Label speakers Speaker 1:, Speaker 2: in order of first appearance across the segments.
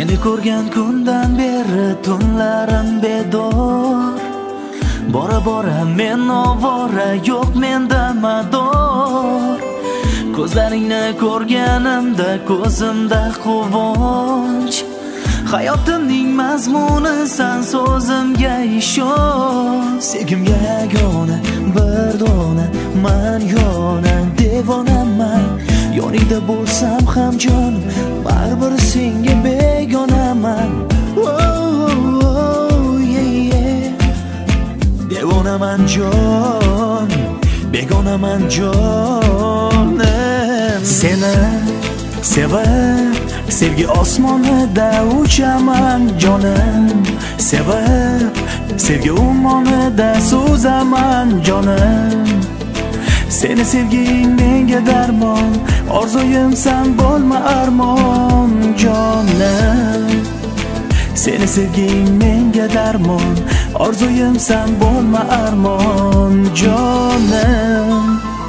Speaker 1: Seni ko'rgan kundan beri tunlarim bedor. Bora bora men ovora, yo'q menda mador. Ko'zlaringni ko'rganimda ko'zimda quvonch. Hayotimning mazmuni san, so'zimga ishon. Sevgimga yagona bir dona man yonam, devonaman. Yoningda bo'lsam ham jonim, baribir senga begonaman. Devonaman jon, begonaman jonim. Seni sevib, sevgi osmonida uchaman jonim. Sevib, sevgi ummonida suzaman jonim. Seni sevging menga darmon, orzuyim san bo'lma armon jonim. Seni sevging menga darmon, orzuyim san bo'lma armon jonim.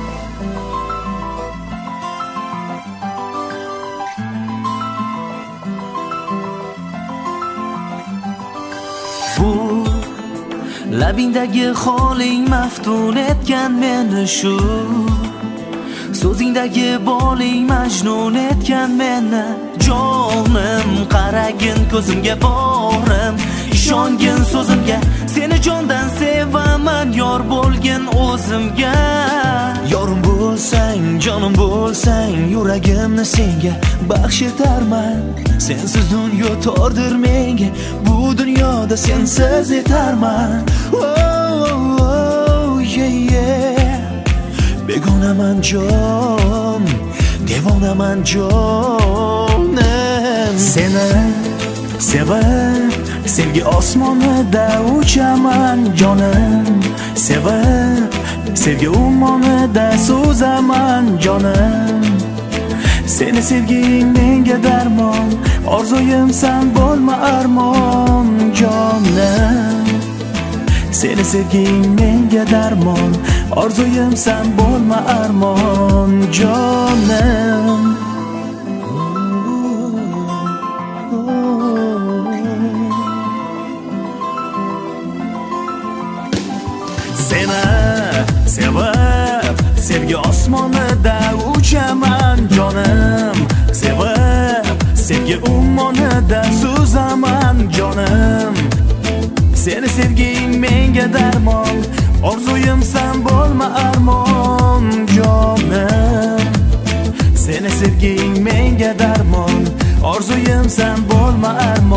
Speaker 1: Bu labingdagi holing maftun etgan meni shu. So'zingdagi boling majnun etgan meni jonim. Qaragin ko'zimga borim, ishongin so'zimga. Seni jondan sevaman, yor bo'lgin o'zimga. Yorim bo'lsang, jonim bo'lsang, yuragimni senga baxsh etarman. Sensiz dunyo tordir menga, bu dunyoda sensiz yetarman. Begonaman jon, devonaman jonim. Seni sevib, sevgi osmonida uchaman jonim. Sevib, sevgi ummonida suzaman jonim. Seni sevging menga darmon, orzuyim san bo'lma armon jonim. Seni sevging menga darmon, orzuyim san bo'lma armon jonim. Seni sevib, sevgi osmonida uchaman jonim. Sevib, sevgi ummonida suzaman jonim. Seni sevging menga darmon, orzuyim san bo'lma armon jonim. Seni sevging menga darmon, orzuyim san bo'lma armon.